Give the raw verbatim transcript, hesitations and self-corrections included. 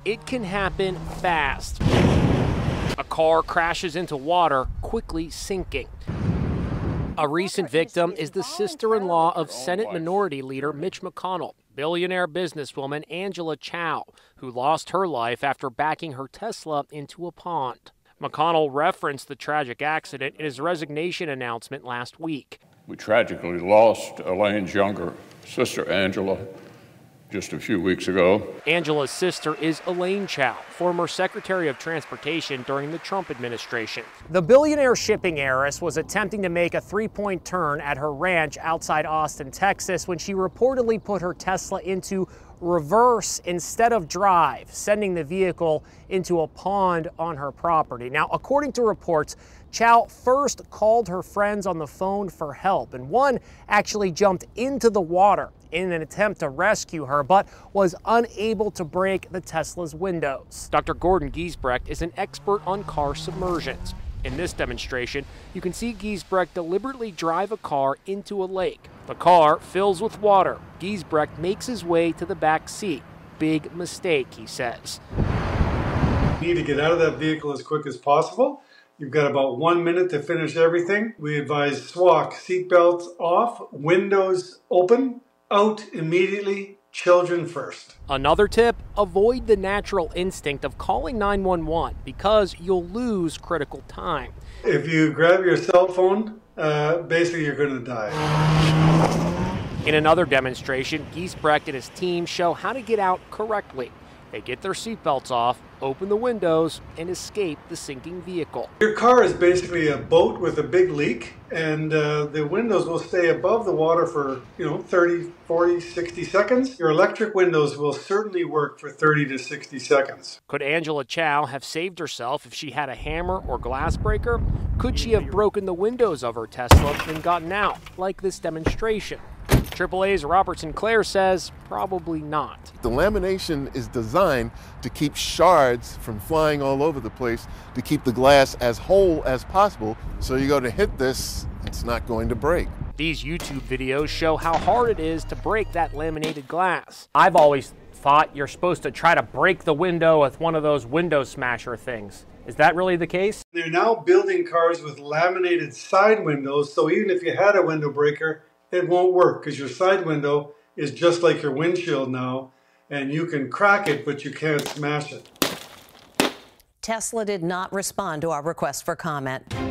it can happen fast. A car crashes into water, quickly sinking. A recent victim is the sister-in-law of Senate Minority Leader Mitch McConnell, billionaire businesswoman Angela Chow, who lost her life after backing her Tesla into a pond. McConnell referenced the tragic accident in his resignation announcement last week. We tragically lost Elaine's younger sister, Angela, just a few weeks ago. Angela's sister is Elaine Chao, former Secretary of Transportation during the Trump administration. The billionaire shipping heiress was attempting to make a three-point turn at her ranch outside Austin, Texas, when she reportedly put her Tesla into reverse instead of drive, sending the vehicle into a pond on her property. Now, according to reports, Chow first called her friends on the phone for help, and one actually jumped into the water in an attempt to rescue her, but was unable to break the Tesla's windows. Doctor Gordon Giesbrecht is an expert on car submersions. In this demonstration, you can see Giesbrecht deliberately drive a car into a lake. The car fills with water. Giesbrecht makes his way to the back seat. Big mistake, he says. You need to get out of that vehicle as quick as possible. You've got about one minute to finish everything. We advise S W A C, seatbelts off, windows open, out immediately, children first. Another tip, avoid the natural instinct of calling nine one one because you'll lose critical time. If you grab your cell phone, uh, basically you're going to die. In another demonstration, Giesbrecht and his team show how to get out correctly. They get their seatbelts off, open the windows, and escape the sinking vehicle. Your car is basically a boat with a big leak, and uh, the windows will stay above the water for, you know, thirty, forty, sixty seconds. Your electric windows will certainly work for thirty to sixty seconds. Could Angela Chow have saved herself if she had a hammer or glass breaker? Could she have broken the windows of her Tesla and gotten out, like this demonstration? triple A's Robert Sinclair says probably not. The lamination is designed to keep shards from flying all over the place, to keep the glass as whole as possible, so you go to hit this, it's not going to break. These YouTube videos show how hard it is to break that laminated glass. I've always thought you're supposed to try to break the window with one of those window smasher things. Is that really the case? They're now building cars with laminated side windows, so even if you had a window breaker, it won't work because your side window is just like your windshield now, and you can crack it, but you can't smash it. Tesla did not respond to our request for comment.